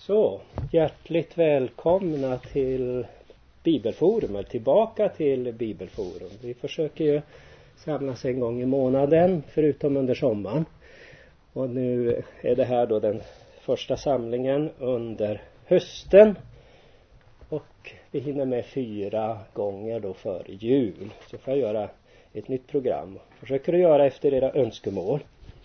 Så, hjärtligt välkomna till Bibelforum, tillbaka till Bibelforum. Vi försöker ju samlas en gång i månaden, förutom under sommaren. Och nu är det här då den första samlingen under hösten. Och vi hinner med 4 gånger då före jul. Så får jag göra ett nytt program. Försöker att göra efter era önskemål.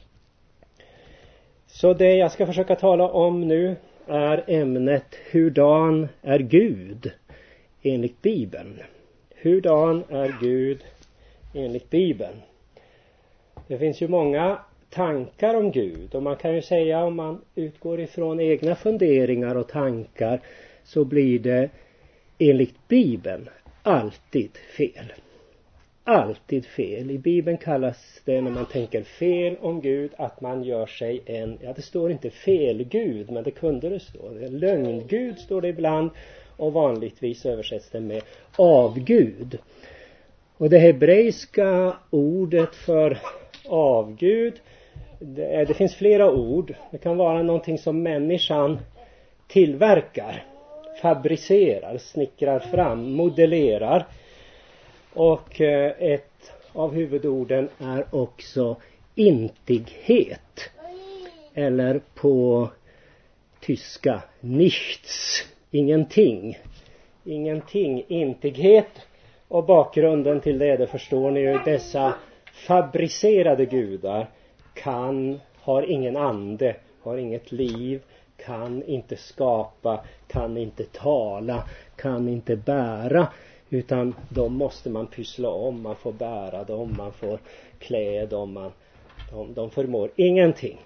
Så det jag ska försöka tala om nu är ämnet hurdan är Gud enligt Bibeln. Hurdan är Gud enligt Bibeln? Det finns ju många tankar om Gud, och man kan ju säga, om man utgår ifrån egna funderingar och tankar, så blir det enligt Bibeln alltid fel. Alltid fel. I Bibeln kallas det, när man tänker fel om Gud, att man gör sig det står inte fel Gud, men det kunde det stå. Lögngud står det ibland, och vanligtvis översätts det med avgud. Och det hebreiska ordet för avgud, det finns flera ord. Det kan vara någonting som människan tillverkar, fabricerar, snickrar fram, modellerar. Och ett av huvudorden är också intighet. Eller på tyska nichts, ingenting. Ingenting, intighet. Och bakgrunden till det förstår ni ju, dessa fabricerade gudar har ingen ande, har inget liv, kan inte skapa, kan inte tala, kan inte bära. Utan de måste man pyssla om, man får bära dem, man får klä dem, de förmår ingenting.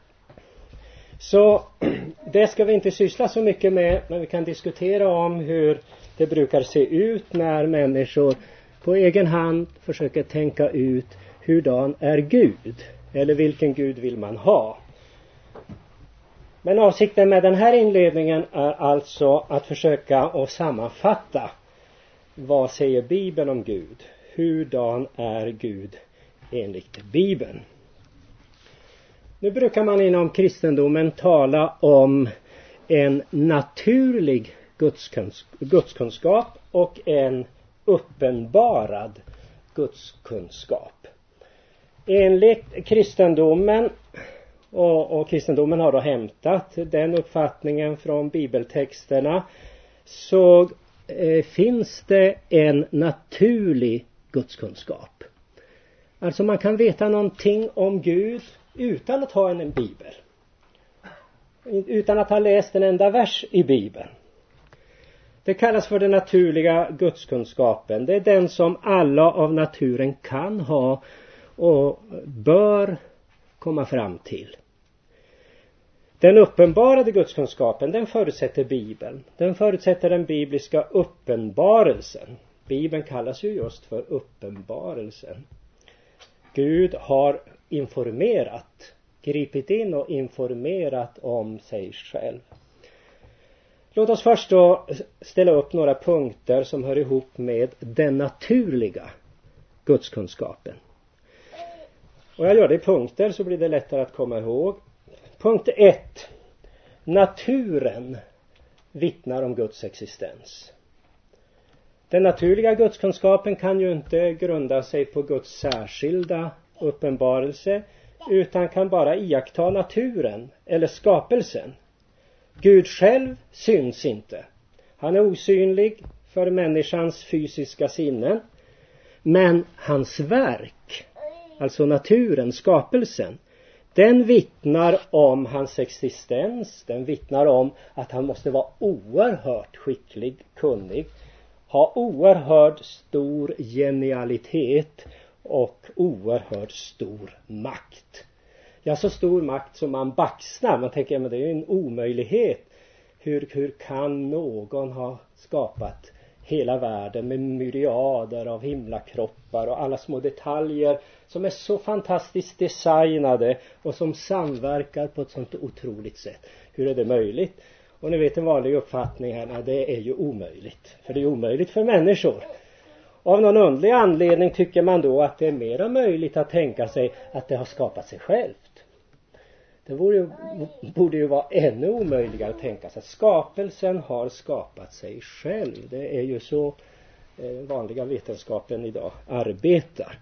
Så det ska vi inte syssla så mycket med, men vi kan diskutera om hur det brukar se ut när människor på egen hand försöker tänka ut hurdan är Gud, eller vilken Gud vill man ha. Men avsikten med den här inledningen är alltså att försöka att sammanfatta. Vad säger Bibeln om Gud? Hurdan är Gud enligt Bibeln? Nu brukar man inom kristendomen tala om en naturlig gudskunskap och en uppenbarad gudskunskap. Enligt kristendomen, och kristendomen har då hämtat den uppfattningen från bibeltexterna, så finns det en naturlig gudskunskap. Alltså man kan veta någonting om Gud utan att ha en bibel. Utan att ha läst en enda vers i Bibeln. Det kallas för den naturliga gudskunskapen. Det är den som alla av naturen kan ha och bör komma fram till. Den uppenbarade gudskunskapen, den förutsätter Bibeln. Den förutsätter den bibliska uppenbarelsen. Bibeln kallas ju just för uppenbarelsen. Gud har gripit in och informerat om sig själv. Låt oss först då ställa upp några punkter som hör ihop med den naturliga gudskunskapen. Och jag gör det i punkter så blir det lättare att komma ihåg. Punkt 1. Naturen vittnar om Guds existens. Den naturliga gudskunskapen kan ju inte grunda sig på Guds särskilda uppenbarelse, utan kan bara iaktta naturen eller skapelsen. Gud själv syns inte. Han är osynlig för människans fysiska sinnen. Men hans verk, alltså naturen, skapelsen, den vittnar om hans existens. Den vittnar om att han måste vara oerhört skicklig, kunnig, ha oerhört stor genialitet och oerhört stor makt. Ja, så stor makt som man baxnar. Man tänker, men det är ju en omöjlighet. Hur kan någon ha skapat hela världen med myriader av himlakroppar och alla små detaljer som är så fantastiskt designade och som samverkar på ett sånt otroligt sätt? Hur är det möjligt? Och ni vet, en vanlig uppfattning här, det är ju omöjligt. För det är omöjligt för människor. Av någon underlig anledning tycker man då att det är mera möjligt att tänka sig att det har skapat sig självt. Det borde ju vara ännu omöjligare att tänka sig. Skapelsen har skapat sig själv. Det är ju så vanliga vetenskapen idag arbetar.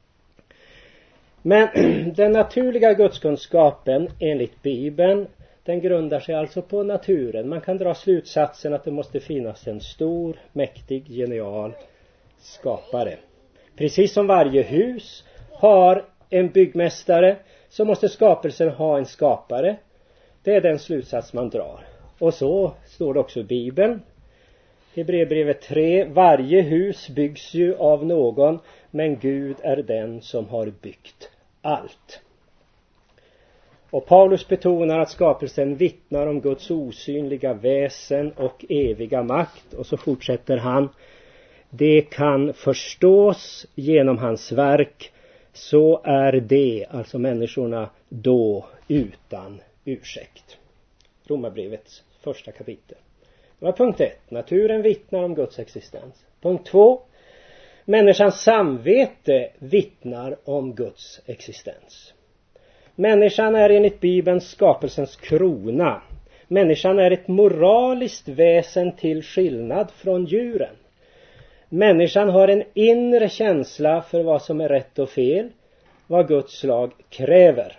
Men den naturliga gudskunskapen enligt Bibeln, den grundar sig alltså på naturen. Man kan dra slutsatsen att det måste finnas en stor, mäktig, genial skapare. Precis som varje hus har en byggmästare, så måste skapelsen ha en skapare. Det är den slutsats man drar. Och så står det också i Bibeln. Hebreerbrevet 3. Varje hus byggs ju av någon, men Gud är den som har byggt allt. Och Paulus betonar att skapelsen vittnar om Guds osynliga väsen och eviga makt. Och så fortsätter han. Det kan förstås genom hans verk, så är det, alltså människorna, då utan ursäkt. Romarbrevets första kapitel. Det var punkt 1. Naturen vittnar om Guds existens. Punkt 2. Människans samvete vittnar om Guds existens. Människan är enligt Bibeln skapelsens krona. Människan är ett moraliskt väsen till skillnad från djuren. Människan har en inre känsla för vad som är rätt och fel, vad Guds lag kräver.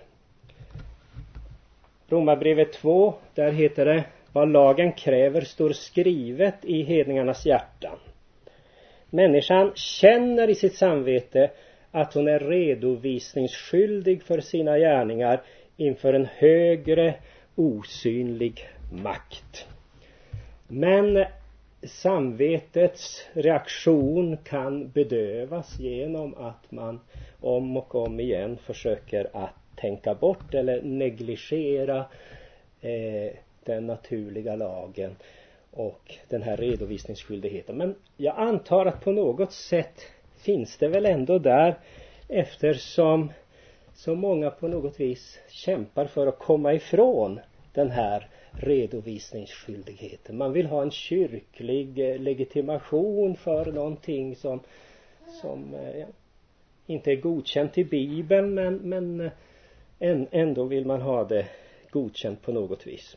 Romarbrevet 2, där heter det: vad lagen kräver står skrivet i hedningarnas hjärtan. Människan känner i sitt samvete att hon är redovisningsskyldig för sina gärningar inför en högre osynlig makt. Men samvetets reaktion kan bedövas genom att man om och om igen försöker att tänka bort eller negligera den naturliga lagen och den här redovisningsskyldigheten. Men jag antar att på något sätt finns det väl ändå där, eftersom så många på något vis kämpar för att komma ifrån den här redovisningsskyldigheten. Man vill ha en kyrklig legitimation för någonting som inte är godkänt i Bibeln, men ändå vill man ha det godkänt på något vis.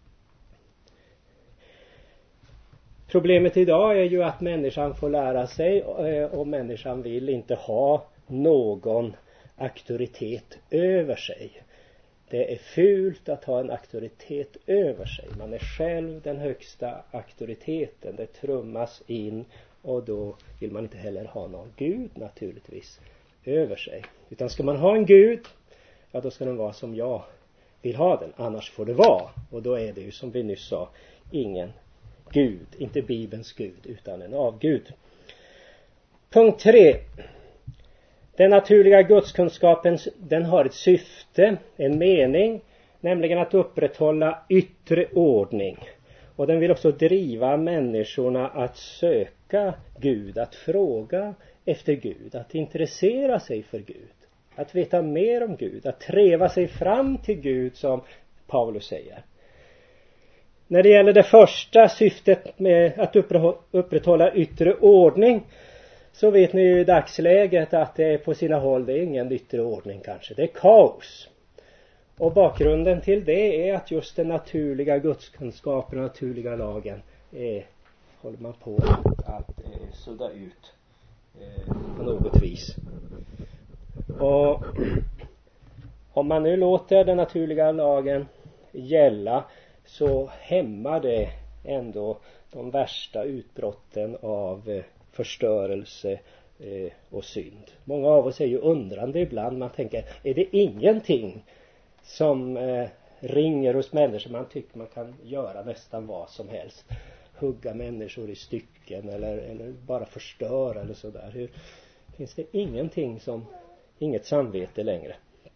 Problemet idag är ju att människan får lära sig, och människan vill inte ha någon auktoritet över sig. Det är fult att ha en auktoritet över sig. Man är själv den högsta auktoriteten. Det trummas in, och då vill man inte heller ha någon Gud naturligtvis över sig. Utan ska man ha en Gud, ja då ska den vara som jag vill ha den. Annars får det vara. Och då är det ju, som vi nyss sa, ingen Gud. Inte Bibelns Gud, utan en avgud. Punkt 3. Den naturliga gudskunskapen, den har ett syfte, en mening, nämligen att upprätthålla yttre ordning. Och den vill också driva människorna att söka Gud, att fråga efter Gud, att intressera sig för Gud, att veta mer om Gud, att treva sig fram till Gud, som Paulus säger. När det gäller det första syftet med att upprätthålla yttre ordning, så vet ni ju i dagsläget att det är på sina håll, det är ingen yttre ordning kanske, det är kaos. Och bakgrunden till det är att just den naturliga gudskunskapen, den naturliga lagen håller man på att sudda ut på något vis. Och om man nu låter den naturliga lagen gälla, så hämmar det ändå de värsta utbrotten av förstörelse och synd. Många av oss är ju undrande ibland. Man tänker, är det ingenting som ringer hos människor? Man tycker man kan göra nästan vad som helst. Hugga människor i stycken eller bara förstöra eller sådär. Finns det ingenting som, inget samvete längre?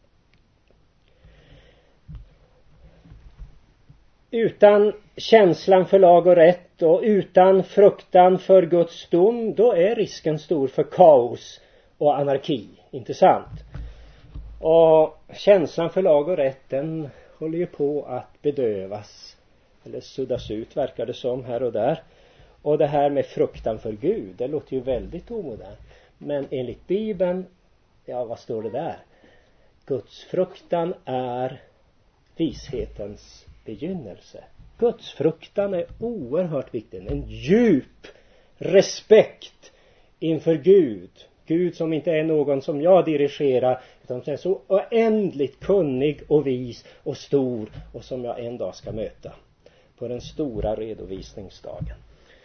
Utan känslan för lag och rätt och utan fruktan för Guds dom, då är risken stor för kaos och anarki, inte sant? Och känslan för lag och rätt, den håller ju på att bedövas eller suddas ut, verkar det som, här och där. Och det här med fruktan för Gud, det låter ju väldigt omodernt. Men enligt Bibeln, ja vad står det där? Guds fruktan är vishetens begynnelse. Guds fruktan är oerhört viktig. En djup respekt inför Gud. Gud som inte är någon som jag dirigerar, utan som är så oändligt kunnig och vis och stor, och som jag en dag ska möta på den stora redovisningsdagen.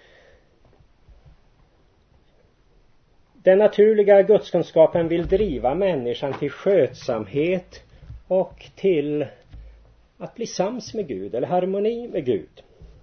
Den naturliga gudskunskapen vill driva människan till skötsamhet och till att bli sams med Gud, eller harmoni med Gud.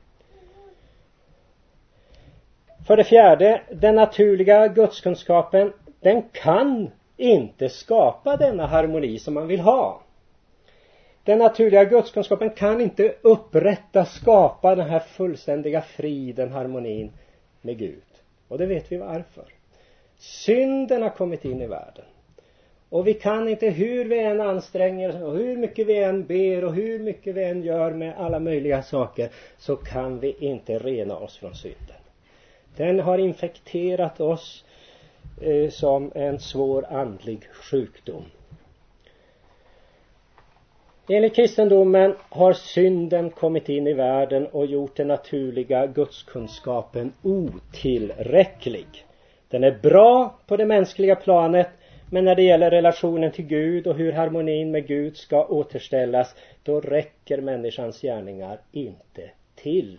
För det fjärde, den naturliga gudskunskapen, den kan inte skapa denna harmoni som man vill ha. Den naturliga gudskunskapen kan inte skapa den här fullständiga friden, harmonin med Gud. Och det vet vi varför. Synden har kommit in i världen. Och vi kan inte, hur vi än anstränger oss och hur mycket vi än ber och hur mycket vi än gör med alla möjliga saker, så kan vi inte rena oss från synden. Den har infekterat oss som en svår andlig sjukdom. Enligt kristendomen har synden kommit in i världen och gjort den naturliga gudskunskapen otillräcklig. Den är bra på det mänskliga planet, men när det gäller relationen till Gud och hur harmonin med Gud ska återställas, då räcker människans gärningar inte till.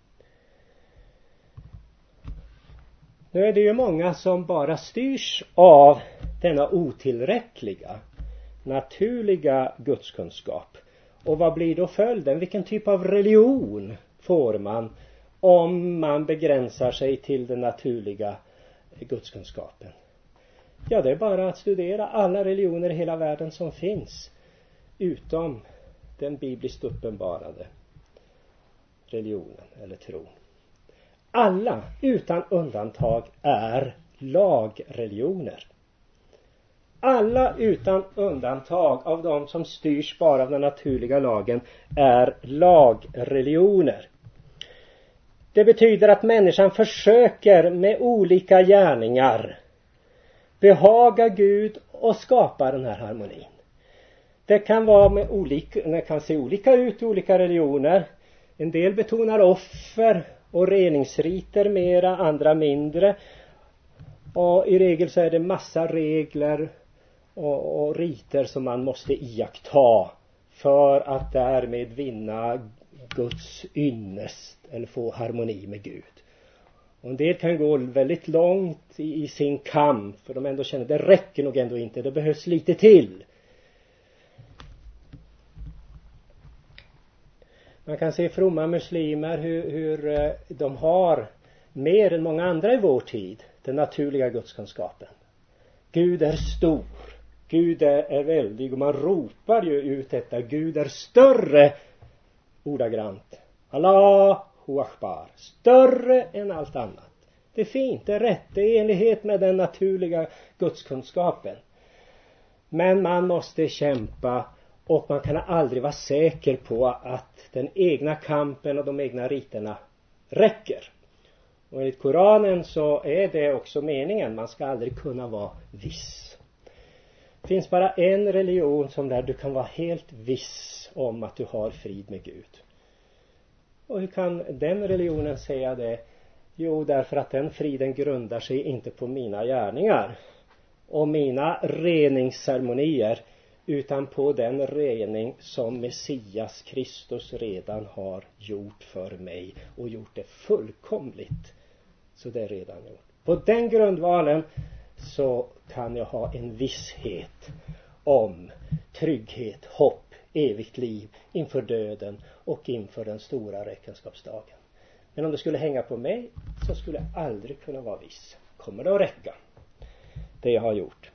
Nu är det ju många som bara styrs av denna otillräckliga naturliga gudskunskap. Och vad blir då följden? Vilken typ av religion får man om man begränsar sig till den naturliga gudskunskapen? Ja, det är bara att studera alla religioner i hela världen som finns, utom den bibliskt uppenbarade religionen eller tron. Alla utan undantag är lagreligioner. Alla utan undantag av de som styrs bara av den naturliga lagen är lagreligioner. Det betyder att människan försöker med olika gärningar behaga Gud och skapa den här harmonin. Det kan vara det kan se olika ut i olika religioner. En del betonar offer och reningsriter mera, andra mindre. Och i regel så är det massa regler och riter som man måste iaktta för att därmed vinna Guds ynnest eller få harmoni med Gud. Och en del kan gå väldigt långt i sin kamp, för de ändå känner att det räcker nog ändå inte, det behövs lite till. Man kan se fromma muslimer hur de har mer än många andra i vår tid den naturliga gudskunskapen. Gud är stor, Gud är väldig, och man ropar ju ut detta: Gud är större, ordagrant. Allahu Akbar, större än allt annat. Det är fint, det är rätt, det är i enlighet med den naturliga gudskunskapen. Men man måste kämpa, och man kan aldrig vara säker på att den egna kampen och de egna riterna räcker. Och enligt Koranen så är det också meningen, man ska aldrig kunna vara viss. Det finns bara en religion som där du kan vara helt viss om att du har frid med Gud. Och hur kan den religionen säga det? Jo, därför att den friden grundar sig inte på mina gärningar och mina reningsceremonier, utan på den rening som Messias Kristus redan har gjort för mig, och gjort det fullkomligt. Så det är redan gjort. På den grundvalen så kan jag ha en visshet om trygghet, hopp, evigt liv inför döden och inför den stora räkenskapsdagen. Men om det skulle hänga på mig, så skulle jag aldrig kunna vara viss. Kommer det att räcka, det jag har gjort?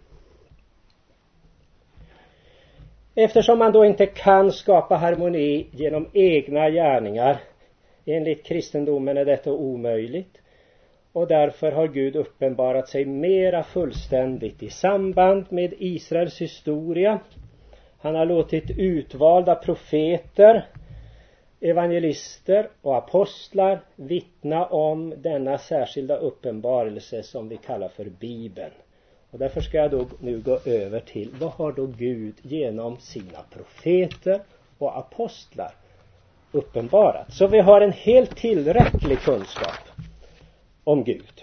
Eftersom man då inte kan skapa harmoni genom egna gärningar, enligt kristendomen är detta omöjligt, och därför har Gud uppenbarat sig mera fullständigt i samband med Israels historia. Han har låtit utvalda profeter, evangelister och apostlar vittna om denna särskilda uppenbarelse som vi kallar för Bibeln. Och därför ska jag då nu gå över till: vad har då Gud genom sina profeter och apostlar uppenbarat. Så vi har en helt tillräcklig kunskap om Gud.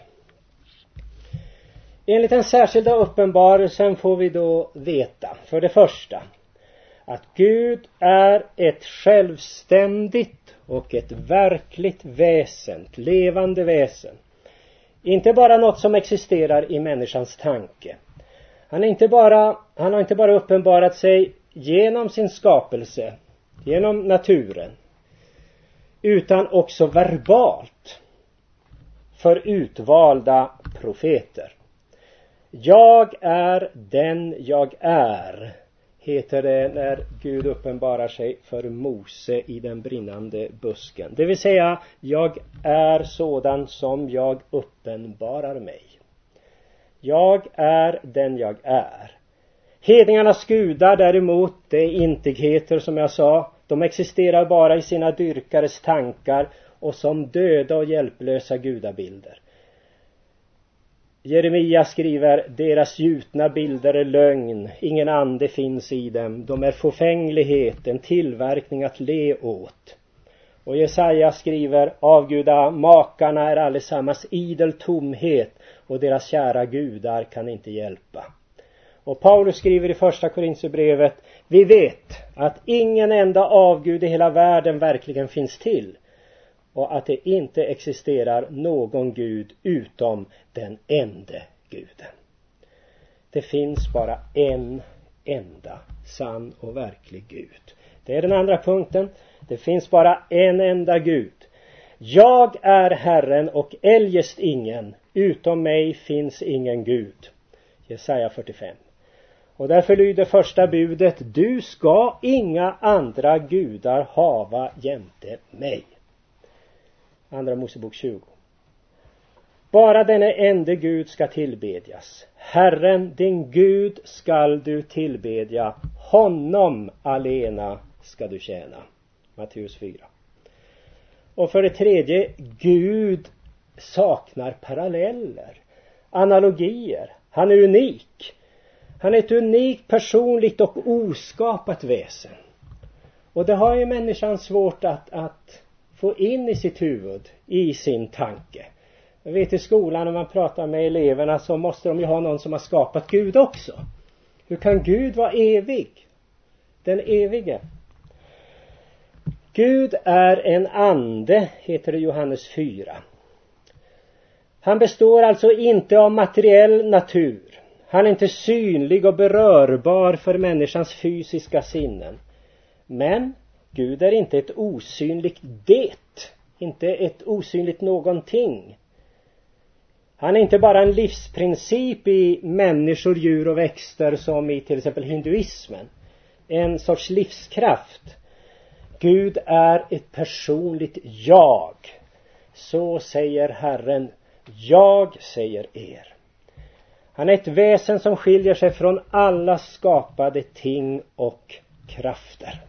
Enligt den särskilda uppenbarelsen får vi då veta, för det första, att Gud är ett självständigt och ett verkligt väsen, levande väsen. Inte bara något som existerar i människans tanke. Han har inte bara uppenbarat sig genom sin skapelse, genom naturen, utan också verbalt för utvalda profeter. Jag är den jag är, heter det när Gud uppenbarar sig för Mose i den brinnande busken. Det vill säga, jag är sådan som jag uppenbarar mig. Jag är den jag är. Hedningarnas gudar däremot, det är intigheter som jag sa. De existerar bara i sina dyrkares tankar och som döda och hjälplösa gudabilder. Jeremia skriver, deras gjutna bilder är lögn, ingen ande finns i dem. De är förfänglighet, en tillverkning att le åt. Och Jesaja skriver, avguda makarna är allesammans idel tomhet och deras kära gudar kan inte hjälpa. Och Paulus skriver i första Korinthierbrevet, vi vet att ingen enda avgud i hela världen verkligen finns till. Och att det inte existerar någon Gud utom den enda Guden. Det finns bara en enda sann och verklig Gud. Det är den andra punkten. Det finns bara en enda Gud. Jag är Herren och eljest ingen. Utom mig finns ingen Gud. Jesaja 45. Och därför lyder första budet, du ska inga andra gudar hava jämte mig. Andra Mosebok 20. Bara denne enda Gud ska tillbedjas. Herren, din Gud, skall du tillbedja. Honom alena ska du tjäna. Matteus 4. Och för det tredje, Gud saknar paralleller, analogier. Han är unik. Han är ett unikt, personligt och oskapat väsen. Och det har ju människan svårt att få in i sitt huvud, i sin tanke. Jag vet i skolan när man pratar med eleverna så måste de ju ha någon som har skapat Gud också. Hur kan Gud vara evig? Den evige. Gud är en ande, heter det i Johannes 4. Han består alltså inte av materiell natur. Han är inte synlig och berörbar för människans fysiska sinnen. Men Gud är inte ett osynligt det, inte ett osynligt någonting. Han är inte bara en livsprincip i människor, djur och växter som i till exempel hinduismen. En sorts livskraft. Gud är ett personligt jag. Så säger Herren, jag säger er. Han är ett väsen som skiljer sig från alla skapade ting och krafter.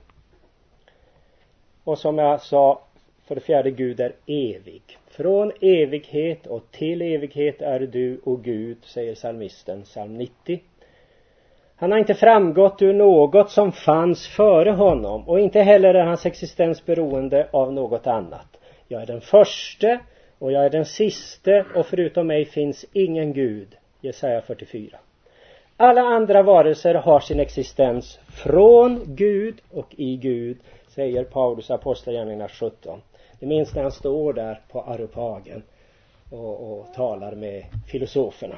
Och som jag sa, för det fjärde, Gud är evig. Från evighet och till evighet är du, och Gud, säger psalmisten, psalm 90. Han har inte framgått ur något som fanns före honom, och inte heller är hans existens beroende av något annat. Jag är den förste och jag är den siste, och förutom mig finns ingen Gud. Jesaja 44. Alla andra varelser har sin existens från Gud och i Gud, säger Paulus apostlagärningarna 17. Det minns när han står där på Areopagen och talar med filosoferna.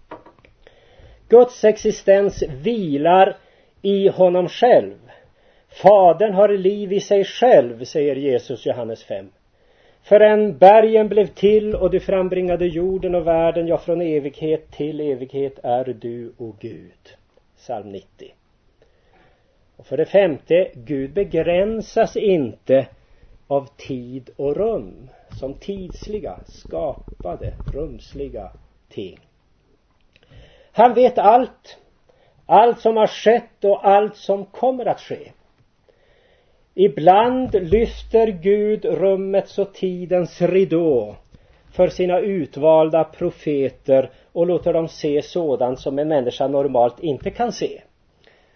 Guds existens vilar i honom själv. Fadern har liv i sig själv, säger Jesus Johannes 5. Förrän bergen blev till och du frambringade jorden och världen, ja, från evighet till evighet är du, och Gud. Psalm 90. Och för det femte, Gud begränsas inte av tid och rum som tidsliga, skapade, rumsliga ting. Han vet allt som har skett och allt som kommer att ske. Ibland lyfter Gud rummets och tidens ridå för sina utvalda profeter och låter dem se sådant som en människa normalt inte kan se.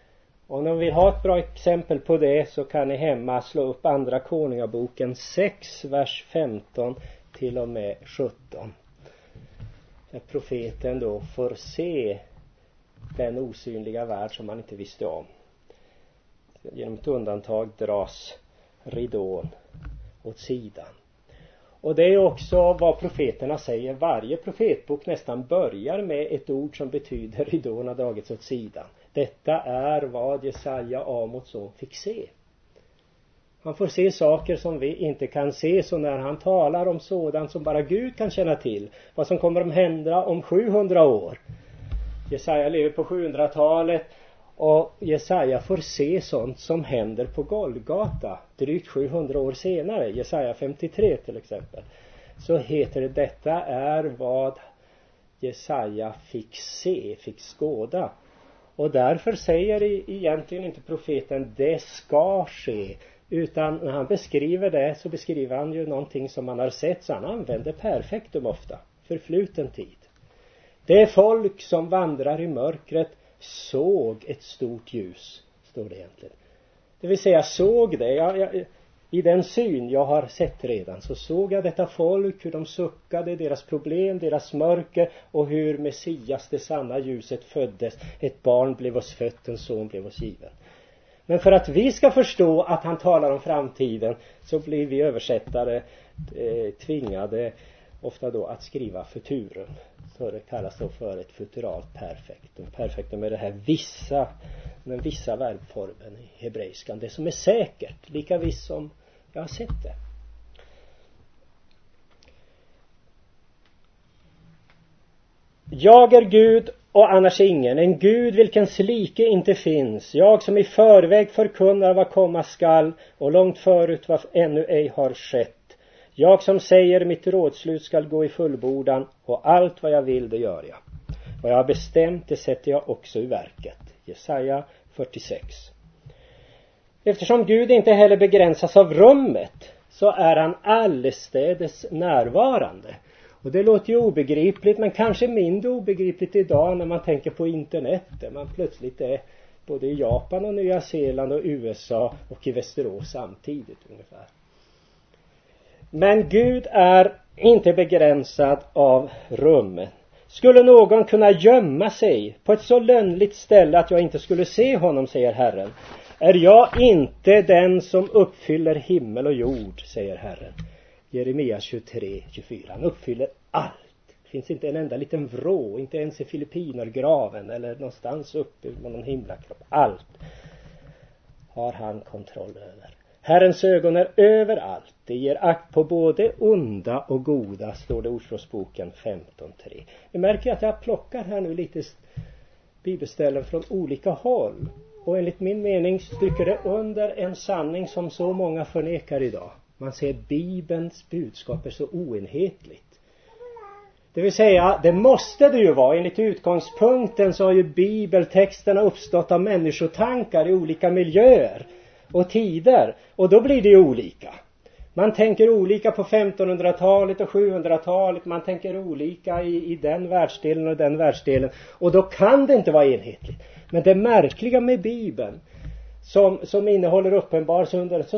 Om ni vill ha ett bra exempel på det så kan ni hemma slå upp andra Konungaboken 6, vers 15 till och med 17. Där profeten då får se den osynliga värld som man inte visste om. Genom ett undantag dras ridån åt sidan. Och det är också vad profeterna säger. Varje profetbok nästan börjar med ett ord som betyder ridån har dragits åt sidan. Detta är vad Jesaja, Amos son, fick se. Han får se saker som vi inte kan se, så när han talar om sådant som bara Gud kan känna till, vad som kommer att hända om 700 år. Jesaja lever på 700-talet och Jesaja får se sånt som händer på Golgata drygt 700 år senare. Jesaja 53 till exempel. Så heter det, detta är vad Jesaja fick se, fick skåda. Och därför säger egentligen inte profeten det ska ske, utan när han beskriver det så beskriver han ju någonting som man har sett, så han använder perfektum ofta, förfluten tid. Det folk som vandrar i mörkret såg ett stort ljus, står det egentligen. Det vill säga såg det, i den syn jag har sett redan så såg jag detta folk, hur de suckade, deras problem, deras mörker, och hur Messias, det sanna ljuset, föddes. Ett barn blev oss fött, en son blev oss given. Men för att vi ska förstå att han talar om framtiden så blir vi översättare tvingade ofta då att skriva futurum. Så det kallas då för ett futuralt perfektum. Perfektum är det här den vissa verbformen i hebreiskan. Det som är säkert, lika visst som jag har sett det. Jag är Gud och annars ingen, en Gud vilkens like inte finns. Jag som i förväg förkunnar vad komma skall och långt förut vad ännu ej har skett. Jag som säger mitt rådslut skall gå i fullbordan och allt vad jag vill det gör jag. Vad jag har bestämt det sätter jag också i verket. Jesaja 46. Eftersom Gud inte heller begränsas av rummet så är han allestädes närvarande. Och det låter ju obegripligt, men kanske mindre obegripligt idag när man tänker på internet. Där man plötsligt är både i Japan och Nya Zeeland och USA och i Västerås samtidigt ungefär. Men Gud är inte begränsad av rummet. Skulle någon kunna gömma sig på ett så lönnligt ställe att jag inte skulle se honom, säger Herren. Är jag inte den som uppfyller himmel och jord, säger Herren. Jeremia 23:24. Han uppfyller allt. Det finns inte en enda liten vrå, inte ens i Filippinergraven eller någonstans uppe på någon himlakropp. Allt har han kontroll över. Herrens ögon är överallt. Det ger akt på både onda och goda, står det i Ordspråksboken 15:3. Vi märker att jag plockar här nu lite bibelställen från olika håll. Och enligt min mening stryker det under en sanning som så många förnekar idag. Man ser Bibelns budskap är så oenhetligt. Det vill säga, det måste det ju vara. Enligt utgångspunkten så har ju bibeltexterna uppstått av människotankar i olika miljöer och tider. Och då blir det ju olika. Man tänker olika på 1500-talet och 700-talet. Man tänker olika i den världsdelen och den världsdelen. Och då kan det inte vara enhetligt. Men det märkliga med Bibeln som innehåller uppenbarelse under en så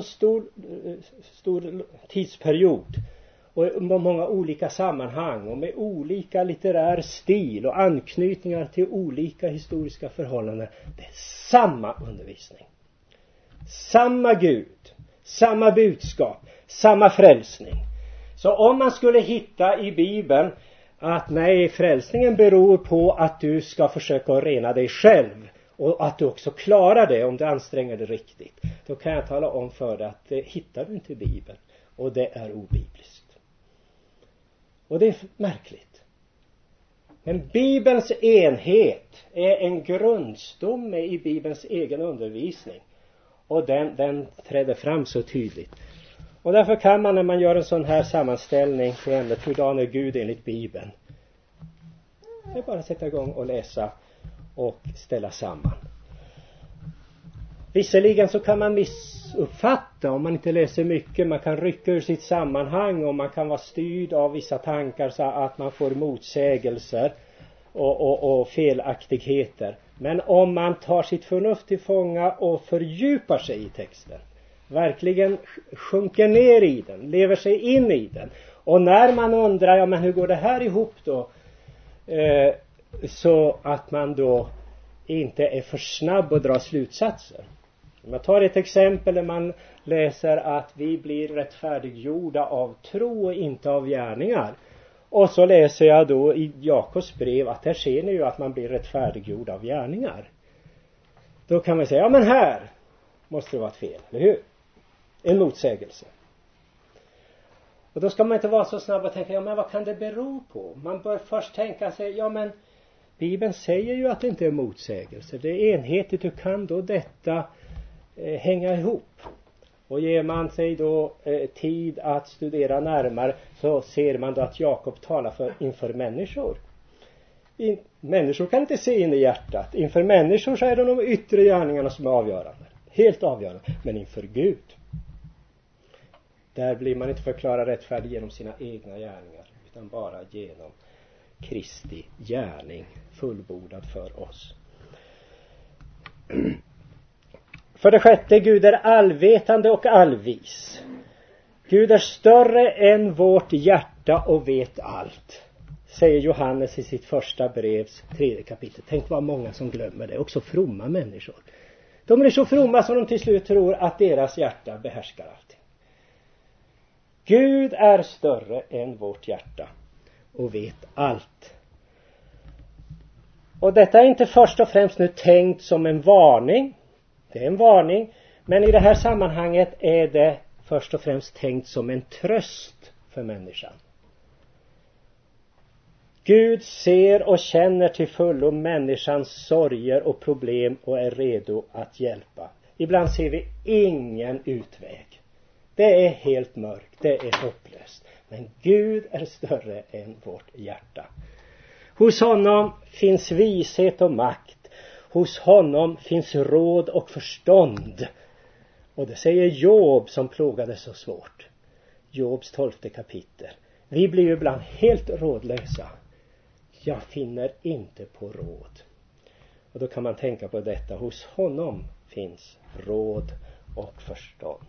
stor tidsperiod och med många olika sammanhang och med olika litterär stil och anknytningar till olika historiska förhållanden. Det är samma undervisning. Samma Gud, samma budskap, samma frälsning. Så om man skulle hitta i Bibeln att nej, frälsningen beror på att du ska försöka rena dig själv och att du också klarar det om du anstränger dig riktigt, då kan jag tala om för dig att det hittar du inte i Bibeln, och det är obibliskt. Och det är märkligt. Men Bibelns enhet är en grundstomme i Bibelns egen undervisning, och den träder fram så tydligt. Och därför kan man, när man gör en sån här sammanställning på ämnet hurdan är Gud enligt Bibeln, det är bara att sätta igång och läsa och ställa samman. Visserligen så kan man missuppfatta om man inte läser mycket. Man kan rycka ur sitt sammanhang och man kan vara styrd av vissa tankar så att man får motsägelser och felaktigheter. Men om man tar sitt förnuft till fånga och fördjupar sig i texten, verkligen sjunker ner i den, lever sig in i den, och när man undrar, ja men hur går det här ihop då, så att man då inte är för snabb att dra slutsatser. Om jag tar ett exempel där man läser att vi blir rättfärdiggjorda av tro och inte av gärningar. Och så läser jag då i Jakobs brev att här ser ni ju att man blir rättfärdiggjord av gärningar. Då kan man säga, ja men här måste det vara ett fel, eller hur? En motsägelse. Och då ska man inte vara så snabb och tänka, ja men vad kan det bero på? Man bör först tänka sig, ja men Bibeln säger ju att det inte är motsägelse. Det är enhetligt, hur kan då detta hänga ihop? Och ger man sig då tid att studera närmare, så ser man då att Jakob talar inför människor. Människor kan inte se in i hjärtat. Inför människor så är det de yttre gärningarna som är avgörande. Helt avgörande. Men inför Gud, där blir man inte förklarad rättfärdig genom sina egna gärningar, utan bara genom Kristi gärning fullbordad för oss. För det sjätte, Gud är allvetande och allvis. Gud är större än vårt hjärta och vet allt, säger Johannes i sitt första brevs 3 kapitel. Tänk vad många som glömmer det, också fromma människor. De är så fromma som de till slut tror att deras hjärta behärskar allting. Gud är större än vårt hjärta och vet allt. Och detta är inte först och främst nu tänkt som en varning. Det är en varning, men i det här sammanhanget är det först och främst tänkt som en tröst för människan. Gud ser och känner till fullo människans sorger och problem och är redo att hjälpa. Ibland ser vi ingen utväg. Det är helt mörkt, det är hopplöst. Men Gud är större än vårt hjärta. Hos honom finns vishet och makt. Hos honom finns råd och förstånd. Och det säger Job som plågade så svårt. Jobs 12:e kapitel. Vi blir ju ibland helt rådlösa. Jag finner inte på råd. Och då kan man tänka på detta. Hos honom finns råd och förstånd.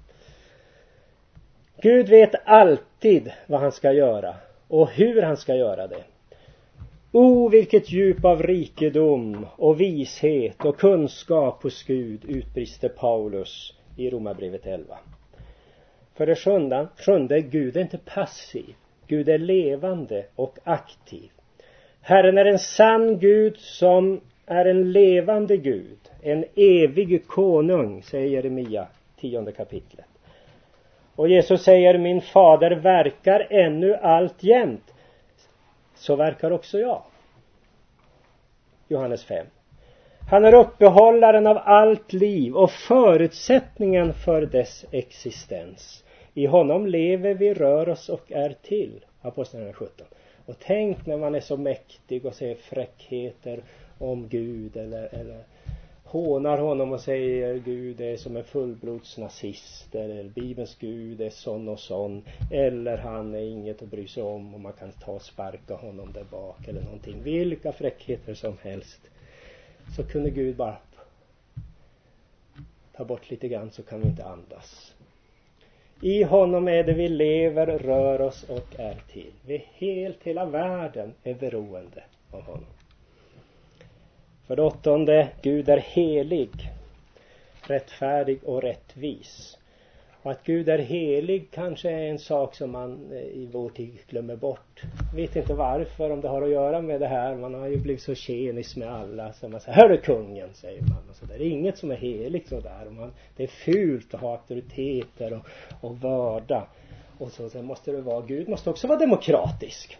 Gud vet alltid vad han ska göra och hur han ska göra det. Vilket djup av rikedom och vishet och kunskap hos Gud, utbrister Paulus i Romarbrevet 11. För det sjunde, Gud är inte passiv. Gud är levande och aktiv. Herren är en sann Gud som är en levande Gud, en evig konung, säger Jeremia 10:e kapitlet. Och Jesus säger, min fader verkar ännu alltjämt, så verkar också jag. Johannes 5. Han är uppehållaren av allt liv och förutsättningen för dess existens. I honom lever vi, rör oss och är till. Apostlagärningarna 17. Och tänk när man är så mäktig och säger fräckheter om Gud eller hånar honom och säger Gud är som en fullblodsnazist, eller Bibelns Gud är sån och sån, eller han är inget att bry sig om och man kan ta och sparka honom där bak eller någonting. Vilka fräckheter som helst. Så kunde Gud bara ta bort lite grann, så kan vi inte andas. I honom är det vi lever, rör oss och är till. Hela världen är beroende av honom. För det 8, Gud är helig, rättfärdig och rättvis. Och att Gud är helig kanske är en sak som man i vår tid glömmer bort. Jag vet inte varför, om det har att göra med det här. Man har ju blivit så tjenis med alla. Så man säger, här är kungen, säger man. Och så där. Det är inget som är heligt sådär. Det är fult att ha auktoriteter och vörda. Och så sen måste det vara, Gud måste också vara demokratisk.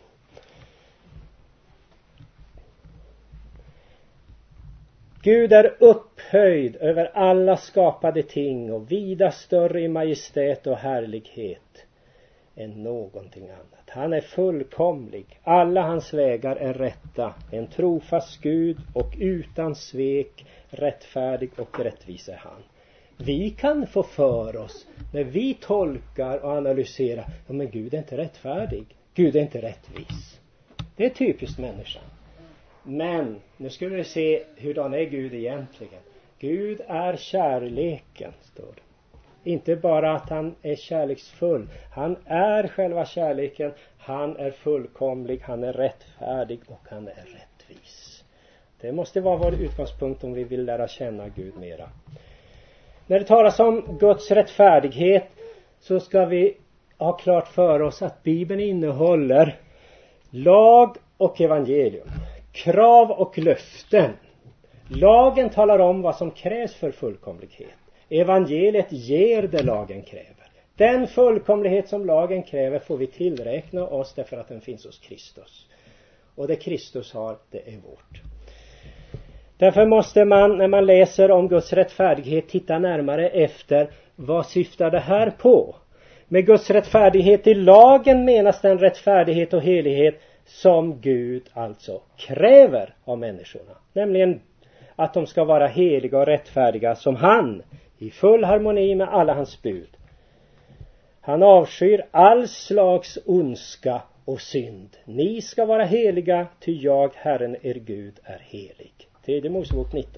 Gud är upphöjd över alla skapade ting och vida större i majestät och härlighet än någonting annat. Han är fullkomlig. Alla hans vägar är rätta. En trofast Gud och utan svek, rättfärdig och rättvis är han. Vi kan få för oss när vi tolkar och analyserar, ja men Gud är inte rättfärdig. Gud är inte rättvis. Det är typiskt människan. Men nu ska vi se hurdan är Gud egentligen. Gud är kärleken, står det. Inte bara att han är kärleksfull. Han är själva kärleken. Han är fullkomlig. Han är rättfärdig och han är rättvis. Det måste vara vår utgångspunkt om vi vill lära känna Gud mera. När det talas om Guds rättfärdighet så ska vi ha klart för oss att Bibeln innehåller lag och evangelium. Krav och löften. Lagen talar om vad som krävs för fullkomlighet. Evangeliet ger det lagen kräver. Den fullkomlighet som lagen kräver får vi tillräkna oss därför att den finns hos Kristus. Och det Kristus har, det är vårt. Därför måste man, när man läser om Guds rättfärdighet, titta närmare efter vad syftar det här på. Med Guds rättfärdighet i lagen menas den rättfärdighet och helighet som Gud alltså kräver av människorna. Nämligen att de ska vara heliga och rättfärdiga som han, i full harmoni med alla hans bud. Han avskyr all slags ondska och synd. Ni ska vara heliga, ty jag, Herren er Gud, är helig. 3 Mosebok 19.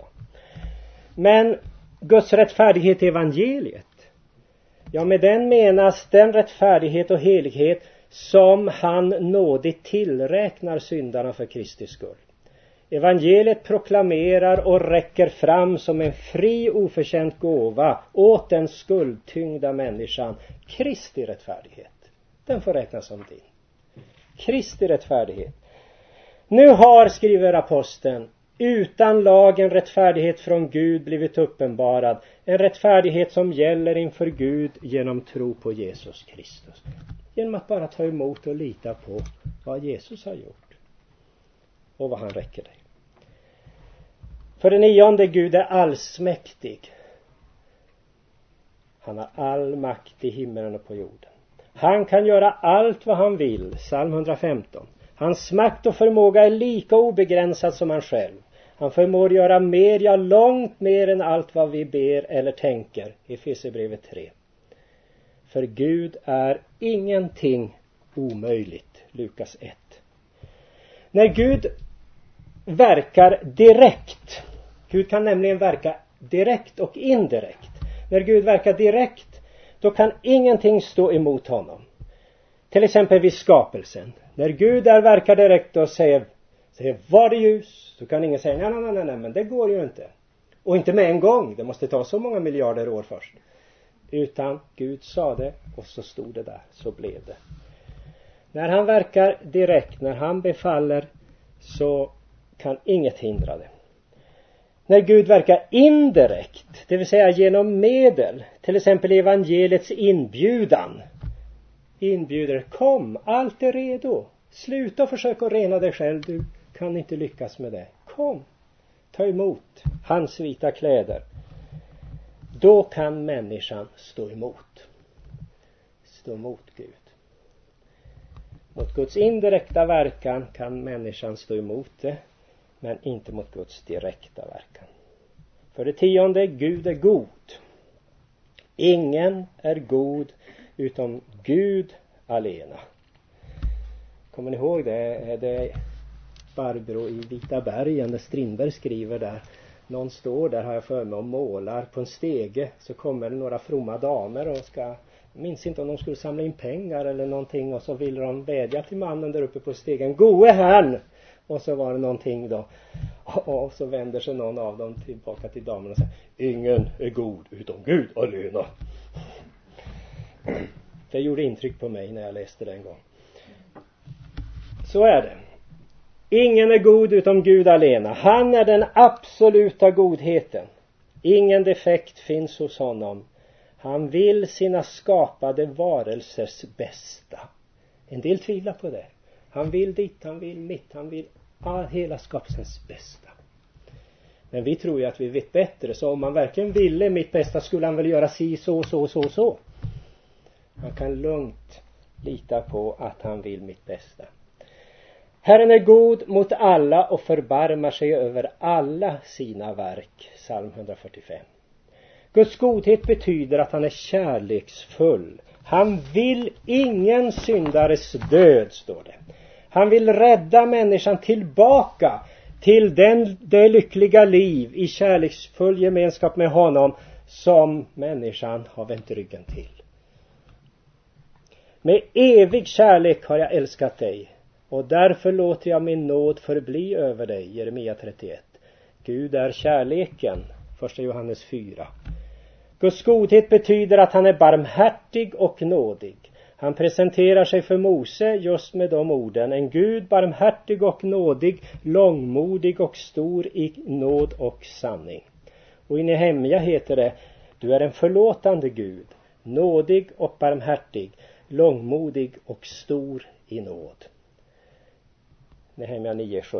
Men Guds rättfärdighet i evangeliet, ja, med den menas den rättfärdighet och helighet som han nådigt tillräknar syndarna för Kristi skull. Evangeliet proklamerar och räcker fram som en fri oförtjänt gåva åt den skuldtyngda människan. Kristi rättfärdighet, den får räknas som din. Kristi rättfärdighet. Nu har, skriver aposteln, utan lagen rättfärdighet från Gud blivit uppenbarad. En rättfärdighet som gäller inför Gud genom tro på Jesus Kristus. Genom att bara ta emot och lita på vad Jesus har gjort. Och vad han räcker dig. För det 9:e, Gud är allsmäktig. Han har all makt i himmelen och på jorden. Han kan göra allt vad han vill. Psalm 115. Hans makt och förmåga är lika obegränsad som han själv. Han förmår göra mer, ja långt mer än allt vad vi ber eller tänker. Efesierbrevet 3. För Gud är ingenting omöjligt. Lukas 1. När Gud verkar direkt, Gud kan nämligen verka direkt och indirekt. När Gud verkar direkt, då kan ingenting stå emot honom. Till exempel vid skapelsen. När Gud där verkar direkt och säger var det ljus, så kan ingen säga nej, men det går ju inte. Och inte med en gång, det måste ta så många miljarder år först. Utan Gud sa det och så stod det där, så blev det. När han verkar direkt, när han befaller, så kan inget hindra det. När Gud verkar indirekt, det vill säga genom medel, till exempel evangeliets inbjudan. Inbjuder, kom, allt är redo. Sluta försöka rena dig själv, du kan inte lyckas med det. Kom, ta emot hans vita kläder. Då kan människan stå emot. Stå emot Gud. Mot Guds indirekta verkan kan människan stå emot det, men inte mot Guds direkta verkan. För det 10:e, Gud är god. Ingen är god utom Gud alena. Kommer ni ihåg det? Det är Barbro i Vita bergen där Strindberg skriver där. Någon står där, har jag för mig, och målar på en stege. Så kommer det några fromma damer och jag minns inte om de skulle samla in pengar eller någonting. Och så vill de vädja till mannen där uppe på stegen. Goe Herrn! Och så var det någonting då. Och så vänder sig någon av dem tillbaka till damen och säger: ingen är god utom Gud alena. Det gjorde intryck på mig när jag läste det en gång. Så är det. Ingen är god utom Gud alena. Han är den absoluta godheten. Ingen defekt finns hos honom. Han vill sina skapade varelsers bästa. En del tvivlar på det. Han vill ditt, han vill mitt, han vill hela skapelsens bästa. Men vi tror ju att vi vet bättre. Så om man verkligen ville mitt bästa skulle han väl göra så. Man kan lugnt lita på att han vill mitt bästa. Herren är god mot alla och förbarmar sig över alla sina verk. Psalm 145. Guds godhet betyder att han är kärleksfull. Han vill ingen syndares död, står det. Han vill rädda människan tillbaka till det lyckliga liv i kärleksfull gemenskap med honom som människan har vänt ryggen till. Med evig kärlek har jag älskat dig, och därför låter jag min nåd förbli över dig. Jeremia 31. Gud är kärleken. 1 Johannes 4. Guds godhet betyder att han är barmhärtig och nådig. Han presenterar sig för Mose just med de orden: en Gud barmhärtig och nådig, långmodig och stor i nåd och sanning. Och i Nehemja heter det: du är en förlåtande Gud, nådig och barmhärtig, långmodig och stor i nåd. Nehemja 9:17.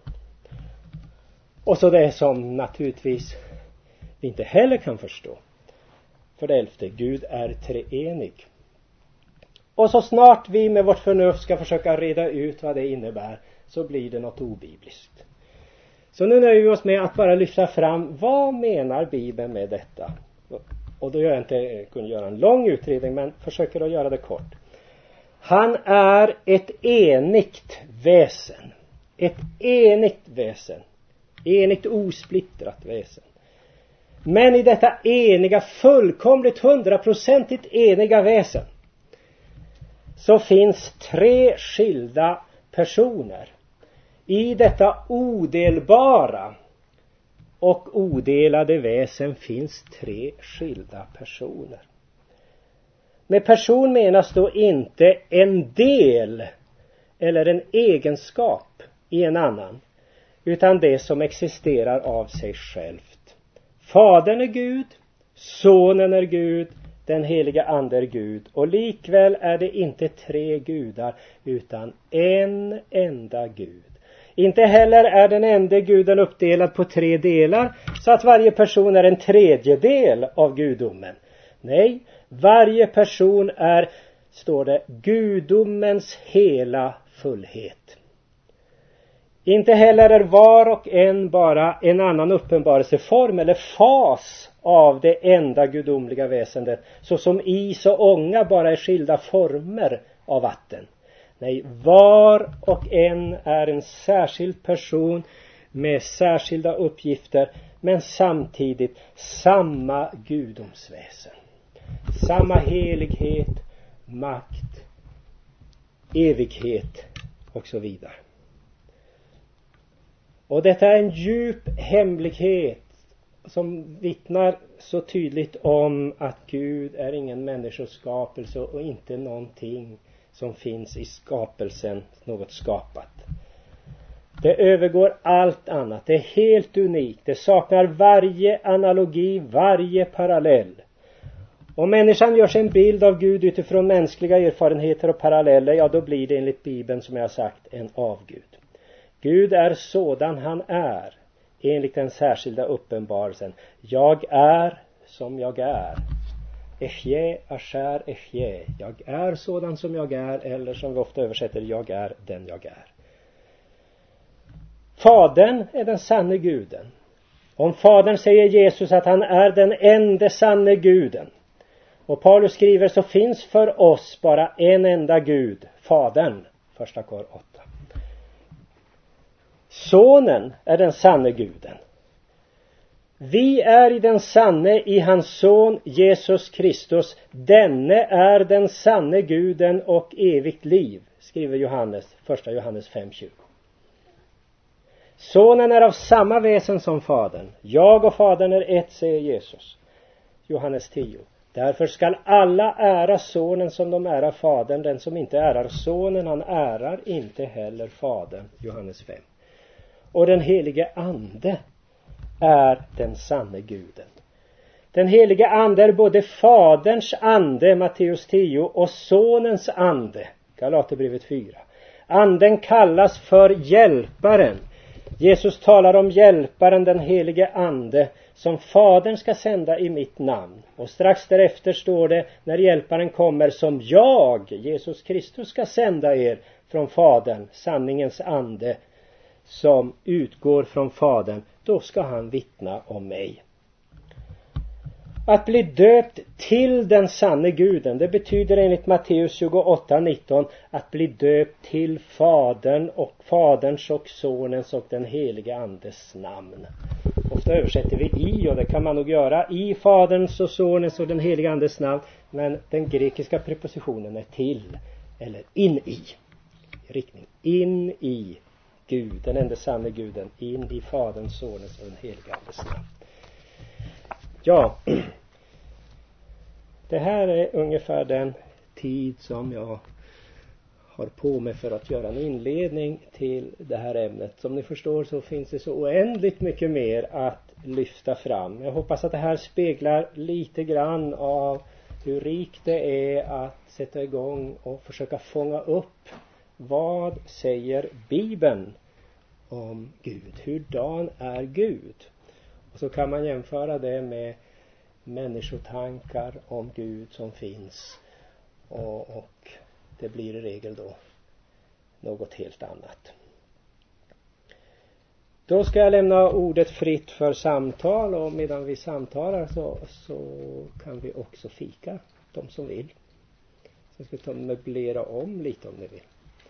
Och så det som naturligtvis vi inte heller kan förstå. För det 11, Gud är treenig. Och så snart vi med vårt förnuft ska försöka reda ut vad det innebär, så blir det något obibliskt. Så nu nöjer vi oss med att bara lyfta fram, vad menar Bibeln med detta? Och då kunde göra en lång utredning, men försöker att göra det kort. Han är ett enigt väsen. Ett enigt väsen. Enigt osplittrat väsen. Men i detta eniga, fullkomligt 100% eniga väsen, så finns 3 skilda personer. I detta odelbara och odelade väsen finns 3 skilda personer. Med person menas då inte en del eller en egenskap i en annan, utan det som existerar av sig självt. Fadern är Gud, Sonen är Gud, den heliga Ande är Gud, och likväl är det inte 3 gudar utan en enda Gud. Inte heller är den enda guden uppdelad på 3 delar så att varje person är en tredjedel av gudomen. Nej, varje person är, står det, gudomens hela fullhet. Inte heller är var och en bara en annan uppenbarelseform eller fas av det enda gudomliga väsendet, så som is och ånga bara är skilda former av vatten. Nej, var och en är en särskild person med särskilda uppgifter, men samtidigt samma gudomsväsen. Samma helighet, makt, evighet och så vidare. Och detta är en djup hemlighet som vittnar så tydligt om att Gud är ingen människoskapelse och inte någonting som finns i skapelsen, något skapat. Det övergår allt annat. Det är helt unikt. Det saknar varje analogi, varje parallell. Om människan gör sig en bild av Gud utifrån mänskliga erfarenheter och paralleller, ja, då blir det enligt Bibeln, som jag har sagt, en avgud. Gud är sådan han är, enligt den särskilda uppenbarelsen. Jag är som jag är. Echye, asher, echye. Jag är sådan som jag är, eller som vi ofta översätter, jag är den jag är. Fadern är den sanne guden. Om fadern säger Jesus att han är den enda sanne guden. Och Paulus skriver, så finns för oss bara en enda Gud, Fadern. 1 Kor 8. Sonen är den sanne guden. Vi är i den sanne i hans son Jesus Kristus. Denne är den sanne guden och evigt liv, skriver Johannes, 1 Johannes 5:20. Sonen är av samma väsen som fadern. Jag och fadern är ett, säger Jesus. Johannes 10. Därför skall alla ära sonen som de ärar fadern. Den som inte ärar sonen, han ärar inte heller fadern. Johannes 5. Och den helige ande är den sanne guden. Den helige ande är både faderns ande, Matteus 10, och sonens ande, Galaterbrevet 4. Anden kallas för hjälparen. Jesus talar om hjälparen, den helige ande, som fadern ska sända i mitt namn. Och strax därefter står det, när hjälparen kommer, som jag, Jesus Kristus, ska sända er från fadern, sanningens ande, som utgår från fadern, då ska han vittna om mig. Att bli döpt till den sanne guden, det betyder enligt Matteus 28:19 att bli döpt till Fadern och Faderns och Sonens och den helige Andes namn. Ofta översätter vi i, och det kan man nog göra, i Faderns och Sonens och den helige Andes namn. Men den grekiska prepositionen är till, eller in i riktning. In i Gud, den enda sanne guden. In i Faderns, Sonens och den helige Andes namn. Ja, det här är ungefär den tid som jag har på mig för att göra en inledning till det här ämnet. Som ni förstår så finns det så oändligt mycket mer att lyfta fram. Jag hoppas att det här speglar lite grann av hur rikt det är att sätta igång och försöka fånga upp vad säger Bibeln om Gud. Hurdan är Gud? Och så kan man jämföra det med människotankar om Gud som finns. Och det blir i regel då något helt annat. Då ska jag lämna ordet fritt för samtal, och medan vi samtalar så kan vi också fika, de som vill. Så jag ska möblera om lite om ni vill.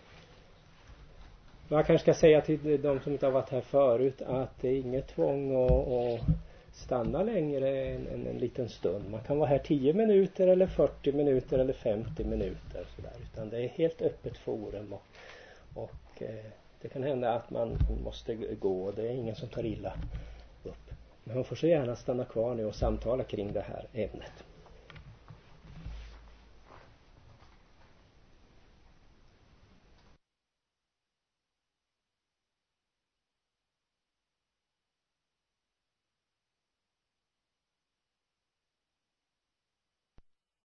Jag kanske ska säga till de som inte har varit här förut att det är inget tvång att stanna längre än en liten stund. Man kan vara här 10 minuter eller 40 minuter eller 50 minuter sådär. Utan det är helt öppet forum och det kan hända att man måste gå. Det är ingen som tar illa upp. Men man får så gärna stanna kvar nu och samtala kring det här ämnet.